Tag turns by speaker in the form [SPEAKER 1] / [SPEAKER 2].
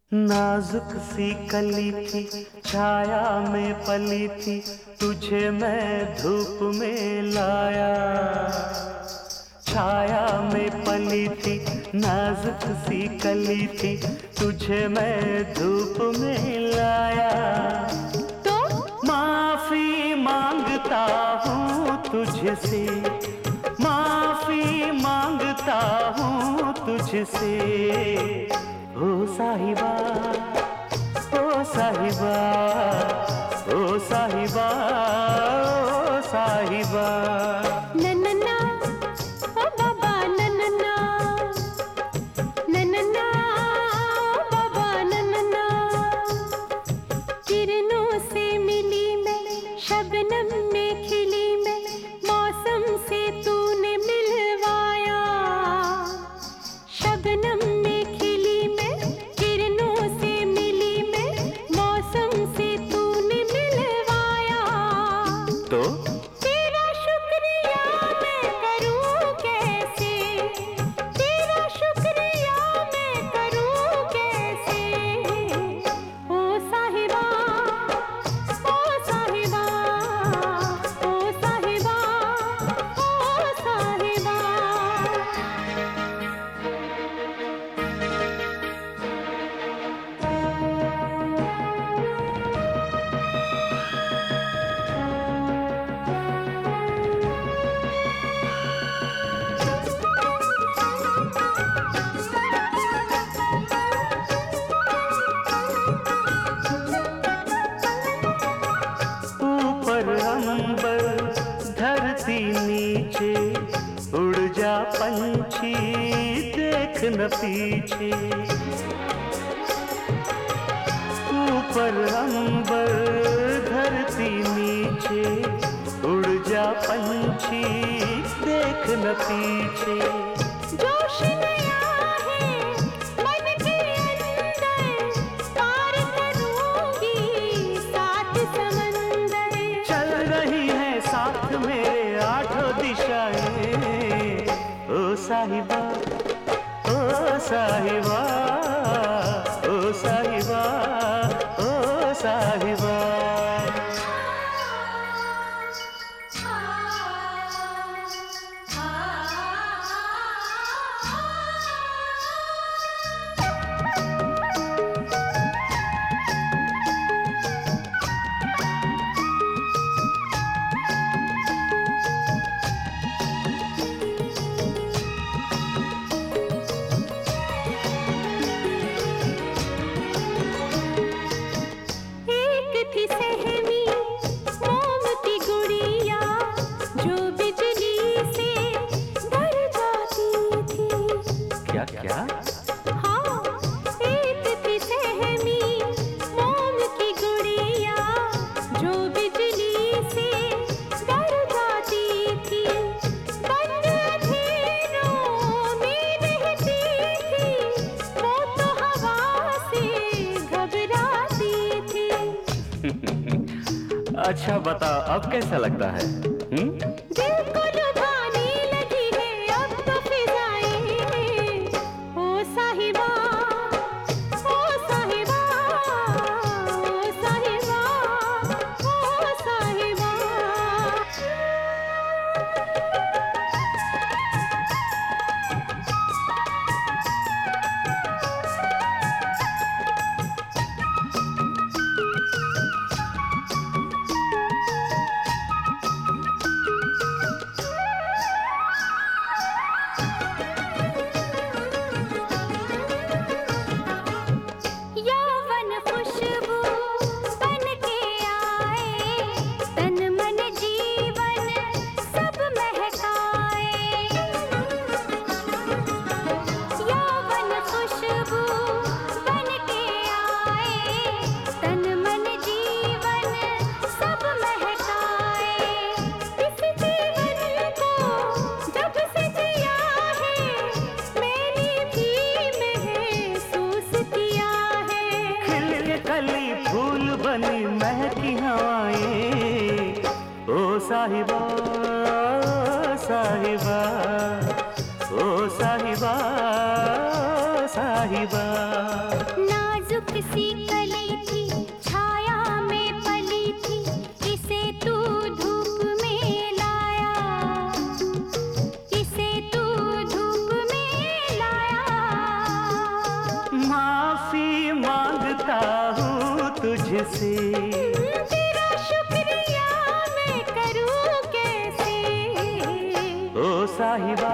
[SPEAKER 1] नाजुक सी कली थी, छाया में पली थी, तुझे मैं धूप में लाया। छाया में पली थी, नाजुक सी कली थी, तुझे मैं धूप में लाया।
[SPEAKER 2] तो
[SPEAKER 1] माफी मांगता हूँ तुझसे, माफी मांगता हूँ तुझसे। ओ साहिबा, ओ साहिबा, ओ साहिबा, ओ साहिबा।
[SPEAKER 2] नन्ना ओ बाबा नन्ना, नन्ना ओ बाबा नन्ना। किरणों से मिली मैं, शबनम में खिली मैं, मौसम से तूने मिलवाया। शबनम में खिली मैं, किरणों से मिली मैं, मौसम से तूने मिलवाया।
[SPEAKER 1] तो
[SPEAKER 2] तेरा शुक्रिया मैं करूं कैसे, तेरा शुक्रिया मैं करूं कैसे। ओ साहिबा, ओ साहिबा, ओ साहिबा, ओ साहिबा।
[SPEAKER 1] ऊपर अंबर धरती नीचे, उड़ जा पंछी देख न पीछे। ऊपर अंबर धरती नीचे, उड़ जा पंछी देख न पीछे।
[SPEAKER 2] जोश नया है मन के अंदर, पार करूंगी सात समंदर।
[SPEAKER 1] चल रही है साथ मेरे आठों दिशाएं। ओ साहिबा, ओ साहिबा, ओ साहिबा, ओ साहिबा।
[SPEAKER 2] एक थी सहमी मोम की गुड़िया, जो बिजली से डर जाती थी।
[SPEAKER 1] क्या क्या?
[SPEAKER 2] हाँ, एक थी सहमी मोम की गुड़िया, जो बिजली से डर जाती थी। बंद अंधेरों में रहती थी, वो तो हवा से घबराती थी।
[SPEAKER 1] अच्छा बता, अब कैसा लगता है?
[SPEAKER 2] दिल को लुभाने लगी है अब तो फिजाएं। ओ साहिबा, ओ साहिबा, ओ साहिबा, ओ साहिबा। यौवन खुशबू बन के आए, तन मन जीवन सब महकाए। यौवन खुशबू बन के आए, तन मन जीवन सब महकाए। इस जीवन को जब से जिया है, मैंने भी महसूस किया है।
[SPEAKER 1] खिल के कली फूल बनी महकी हवाएं। ओ साहिबा, ओ साहिबा, ओ साहिबा, ओ साहिबा।
[SPEAKER 2] नाजुक सी कली थी छाया में पली थी, इसे तू धूप में लाया, इसे तू धूप में लाया।
[SPEAKER 1] माफी मांगता हूँ तुझसे,
[SPEAKER 2] तेरा शुक्रिया मैं करूँ कैसे।
[SPEAKER 1] ओ साहिबा